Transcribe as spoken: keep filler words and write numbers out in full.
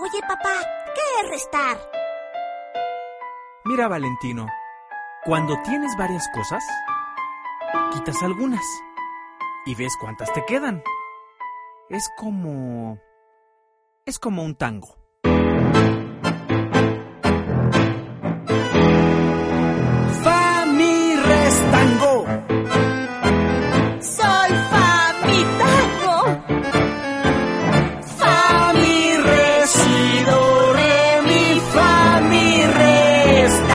Oye, papá, ¿qué es restar? Mira, Valentino, cuando tienes varias cosas, quitas algunas y ves cuántas te quedan. Es como... es como un tango.